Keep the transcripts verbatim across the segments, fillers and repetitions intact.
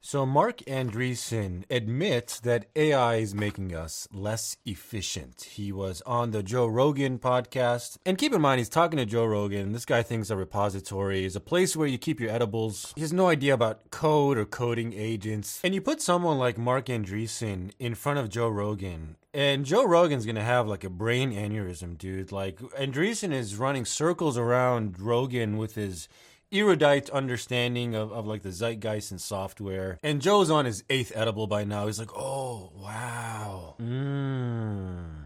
So Mark Andreessen admits that A I is making us less efficient. He was on the Joe Rogan podcast. And keep in mind, he's talking to Joe Rogan. This guy thinks a repository is a place where you keep your edibles. He has no idea about code or coding agents. And you put someone like Mark Andreessen in front of Joe Rogan, and Joe Rogan's gonna have like a brain aneurysm, dude. Like, Andreessen is running circles around Rogan with his erudite understanding of, of like the zeitgeist and software. And Joe's on his eighth edible by now. He's like, oh, wow. Mmm.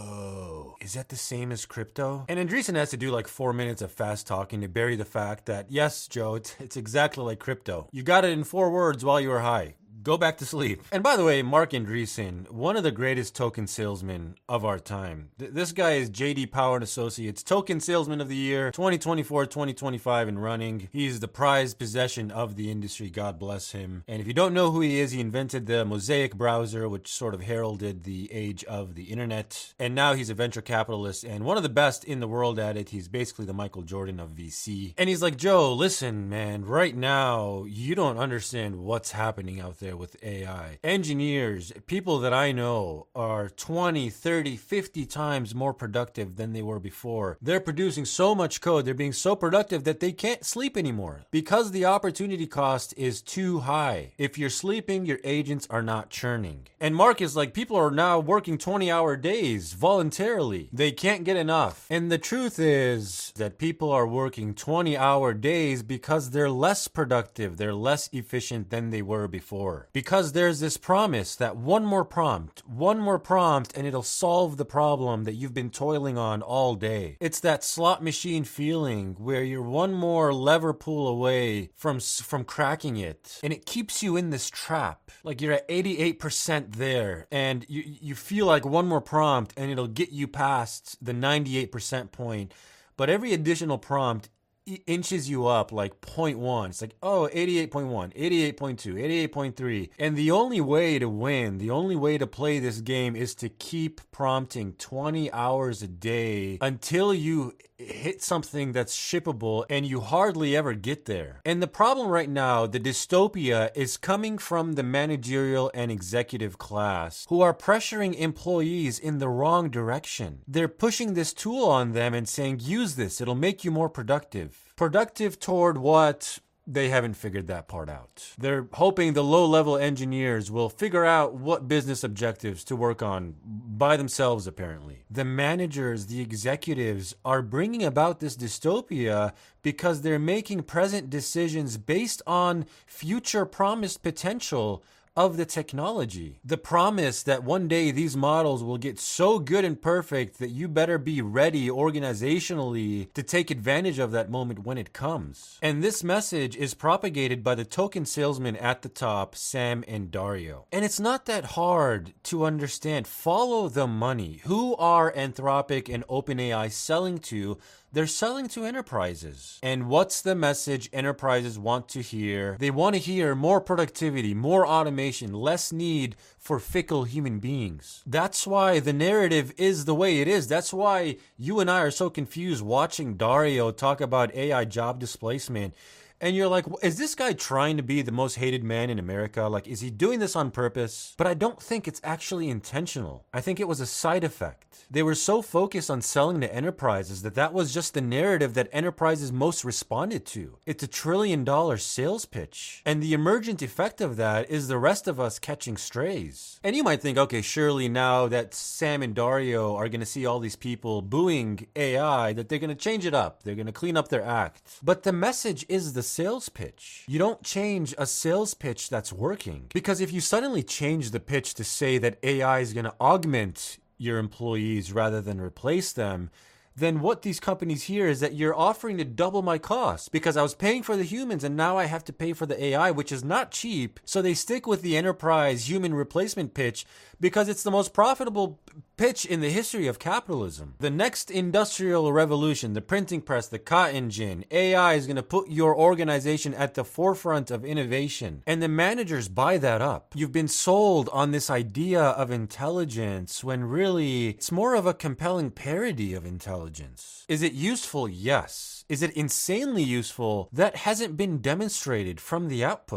Whoa. Is that the same as crypto? And Andreessen has to do like four minutes of fast talking to bury the fact that, yes, Joe, it's, it's exactly like crypto. You got it in four words while you were high. Go back to sleep. And by the way, Mark Andreessen, one of the greatest token salesmen of our time. Th- this guy is J D Power and Associates Token Salesman of the Year twenty twenty-four twenty twenty-five and running. He's the prized possession of the industry. God bless him. And if you don't know who he is, he invented the Mosaic browser, which sort of heralded the age of the internet. And now he's a venture capitalist and one of the best in the world at it. He's basically the Michael Jordan of V C. And he's like, Joe, listen, man, right now, you don't understand what's happening out there with A I. Engineers, people that I know, are twenty, thirty, fifty times more productive than they were before. They're producing so much code, they're being so productive that they can't sleep anymore because the opportunity cost is too high. If you're sleeping, your agents are not churning. And Mark is like, people are now working twenty hour days voluntarily. They can't get enough. And the truth is that people are working twenty hour days because they're less productive, they're less efficient than they were before. Because there's this promise that one more prompt, one more prompt, and it'll solve the problem that you've been toiling on all day. It's that slot machine feeling where you're one more lever pull away from from cracking it, and it keeps you in this trap. Like you're at eighty-eight percent there, and you you feel like one more prompt, and it'll get you past the ninety-eight percent point. But every additional prompt inches you up like zero point one. It's like, oh, eighty-eight point one, eighty-eight point two, eighty-eight point three. And the only way to win, the only way to play this game is to keep prompting twenty hours a day until you hit something that's shippable, and you hardly ever get there. And the problem right now, the dystopia, is coming from the managerial and executive class who are pressuring employees in the wrong direction. They're pushing this tool on them and saying, use this, it'll make you more productive. Productive toward what? They haven't figured that part out. They're hoping the low-level engineers will figure out what business objectives to work on by themselves, apparently. The managers, the executives, are bringing about this dystopia because they're making present decisions based on future promised potential of the technology. The promise that one day these models will get so good and perfect that you better be ready organizationally to take advantage of that moment when it comes. And this message is propagated by the token salesman at the top, Sam and Dario. And it's not that hard to understand. Follow the money. Who are Anthropic and OpenAI selling to? They're selling to enterprises. And what's the message enterprises want to hear? They want to hear more productivity, more automation, less need for fickle human beings. That's why the narrative is the way it is. That's why you and I are so confused watching Dario talk about A I job displacement. And you're like, is this guy trying to be the most hated man in America? Like, is he doing this on purpose? But I don't think it's actually intentional. I think it was a side effect. They were so focused on selling to enterprises that that was just the narrative that enterprises most responded to. It's a trillion dollar sales pitch. And the emergent effect of that is the rest of us catching strays. And you might think, okay, surely now that Sam and Dario are going to see all these people booing A I, that they're going to change it up. They're going to clean up their act. But the message is the sales pitch. You don't change a sales pitch that's working. Because if you suddenly change the pitch to say that A I is going to augment your employees rather than replace them, then what these companies hear is that you're offering to double my cost because I was paying for the humans and now I have to pay for the A I, which is not cheap. So they stick with the enterprise human replacement pitch because it's the most profitable pitch in the history of capitalism. The next industrial revolution, the printing press, the cotton gin, A I is going to put your organization at the forefront of innovation. And the managers buy that up. You've been sold on this idea of intelligence when really it's more of a compelling parody of intelligence. Is it useful? Yes. Is it insanely useful? That hasn't been demonstrated from the output.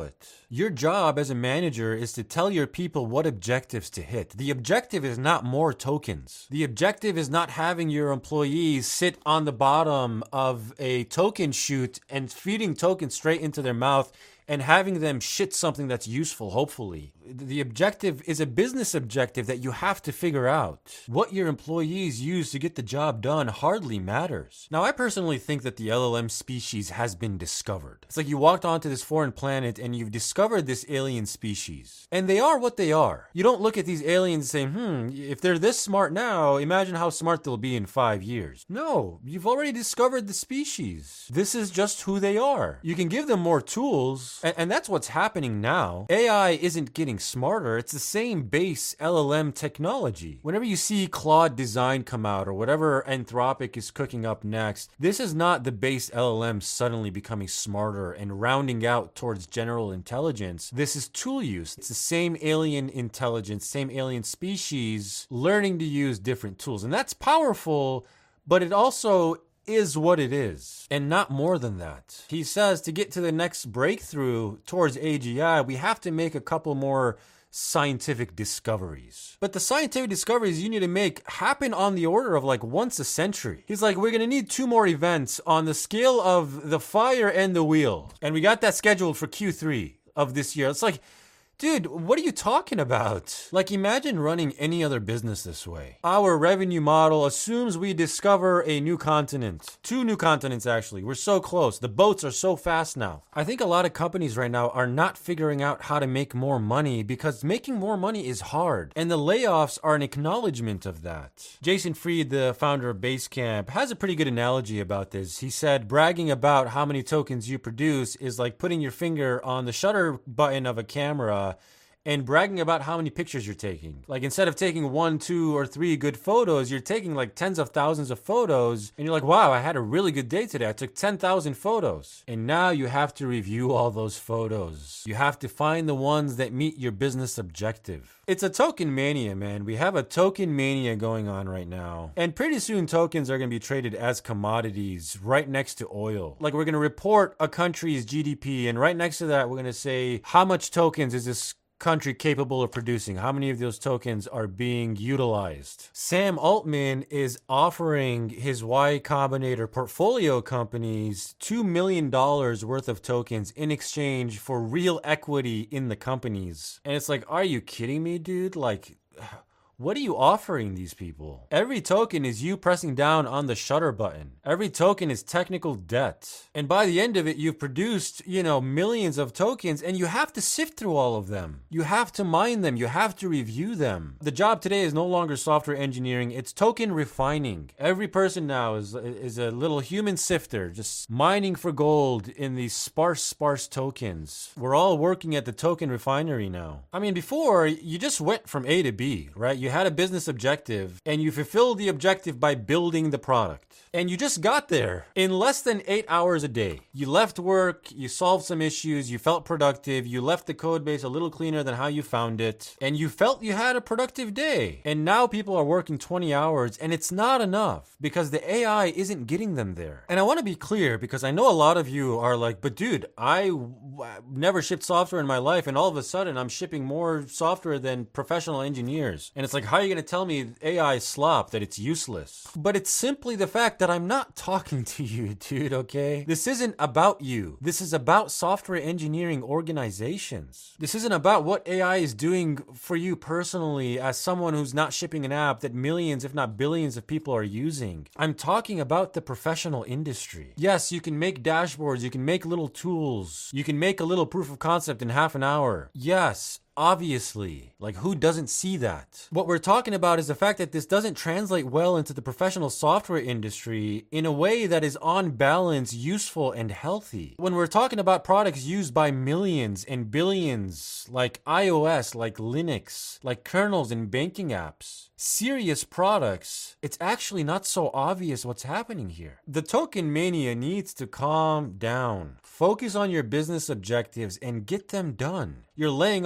Your job as a manager is to tell your people what objectives to hit. The objective is not more tokens. The objective is not having your employees sit on the bottom of a token chute and feeding tokens straight into their mouth and having them shit something that's useful, hopefully. The objective is a business objective that you have to figure out. What your employees use to get the job done hardly matters. Now, I personally think that the L L M species has been discovered. It's like you walked onto this foreign planet and you've discovered this alien species. And they are what they are. You don't look at these aliens and say, hmm, if they're this smart now, imagine how smart they'll be in five years. No, you've already discovered the species. This is just who they are. You can give them more tools, and, and that's what's happening now. A I isn't getting smarter. It's the same base L L M technology. Whenever you see Claude Design come out or whatever Anthropic is cooking up next, this is not the base L L M suddenly becoming smarter and rounding out towards general intelligence. This is tool use. It's the same alien intelligence, same alien species learning to use different tools. And that's powerful, but it also is what it is, and not more than that. He says to get to the next breakthrough towards A G I, we have to make a couple more scientific discoveries. But the scientific discoveries you need to make happen on the order of like once a century. He's like, we're gonna need two more events on the scale of the fire and the wheel. And we got that scheduled for Q three of this year. It's like, dude, what are you talking about? Like, imagine running any other business this way. Our revenue model assumes we discover a new continent. Two new continents, actually. We're so close. The boats are so fast now. I think a lot of companies right now are not figuring out how to make more money because making more money is hard. And the layoffs are an acknowledgement of that. Jason Fried, the founder of Basecamp, has a pretty good analogy about this. He said, bragging about how many tokens you produce is like putting your finger on the shutter button of a camera and bragging about how many pictures you're taking. Like, instead of taking one, two, or three good photos, you're taking like tens of thousands of photos, and you're like, wow, I had a really good day today. I took ten thousand photos. And now you have to review all those photos. You have to find the ones that meet your business objective. It's a token mania, man. We have a token mania going on right now. And pretty soon tokens are going to be traded as commodities right next to oil. Like, we're going to report a country's G D P, and right next to that, we're going to say, how much tokens is this country capable of producing? How many of those tokens are being utilized? Sam Altman is offering his Y Combinator portfolio companies two million dollars worth of tokens in exchange for real equity in the companies. And it's like, are you kidding me, dude? Like, what are you offering these people? Every token is you pressing down on the shutter button. Every token is technical debt. And by the end of it, you've produced, you know, millions of tokens, and you have to sift through all of them. You have to mine them. You have to review them. The job today is no longer software engineering. It's token refining. Every person now is, is a little human sifter, just mining for gold in these sparse, sparse tokens. We're all working at the token refinery now. I mean, before, you just went from A to B, right? You had a business objective, and you fulfilled the objective by building the product. And you just got there in less than eight hours a day. You left work, you solved some issues, you felt productive, you left the code base a little cleaner than how you found it, and you felt you had a productive day. And now people are working twenty hours, and it's not enough because the A I isn't getting them there. And I want to be clear because I know a lot of you are like, but dude, I w- never shipped software in my life, and all of a sudden I'm shipping more software than professional engineers. And it's like, how are you going to tell me A I is slop, that it's useless? But it's simply the fact that I'm not talking to you, dude, okay? This isn't about you. This is about software engineering organizations. This isn't about what A I is doing for you personally as someone who's not shipping an app that millions, if not billions of people are using. I'm talking about the professional industry. Yes, you can make dashboards, you can make little tools, you can make a little proof of concept in half an hour. Yes, obviously. Like, who doesn't see that? What we're talking about is the fact that this doesn't translate well into the professional software industry in a way that is on balance useful and healthy. When we're talking about products used by millions and billions, like iOS, like Linux, like kernels and banking apps, serious products, it's actually not so obvious what's happening here. The token mania needs to calm down. Focus on your business objectives and get them done. You're laying off two thousand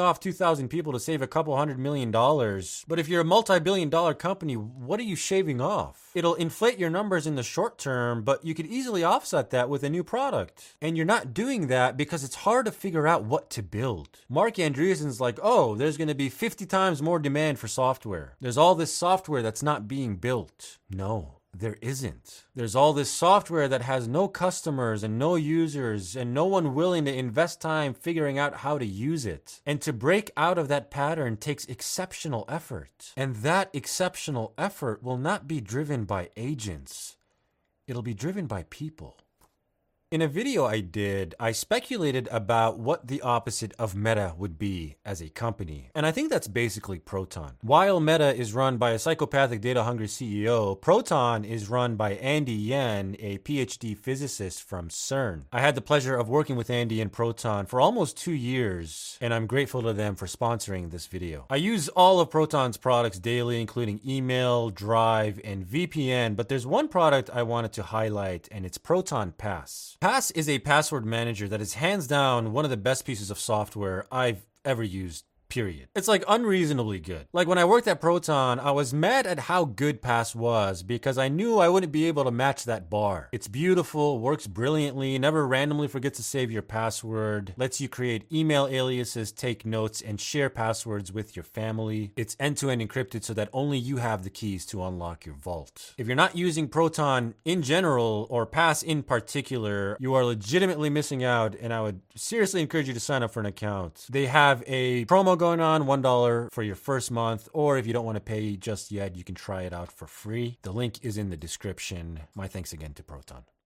thousand people to save a couple hundred million dollars. But if you're a multi-billion dollar company, what are you shaving off? It'll inflate your numbers in the short term, but you could easily offset that with a new product. And you're not doing that because it's hard to figure out what to build. Mark Andreessen's like, oh, there's going to be fifty times more demand for software. There's all this software that's not being built. No. There isn't. There's all this software that has no customers and no users and no one willing to invest time figuring out how to use it. And to break out of that pattern takes exceptional effort. And that exceptional effort will not be driven by agents. It'll be driven by people. In a video I did, I speculated about what the opposite of Meta would be as a company. And I think that's basically Proton. While Meta is run by a psychopathic data-hungry C E O, Proton is run by Andy Yen, a P H D physicist from CERN. I had the pleasure of working with Andy and Proton for almost two years, and I'm grateful to them for sponsoring this video. I use all of Proton's products daily, including email, Drive, and V P N, but there's one product I wanted to highlight, and it's Proton Pass. Pass is a password manager that is hands down one of the best pieces of software I've ever used. Period. It's like unreasonably good. Like when I worked at Proton, I was mad at how good Pass was because I knew I wouldn't be able to match that bar. It's beautiful, works brilliantly, never randomly forgets to save your password, lets you create email aliases, take notes, and share passwords with your family. It's end-to-end encrypted so that only you have the keys to unlock your vault. If you're not using Proton in general or Pass in particular, you are legitimately missing out, and I would seriously encourage you to sign up for an account. They have a promo going on, one dollar for your first month, or if you don't want to pay just yet, you can try it out for free. The link is in the description. My thanks again to Proton.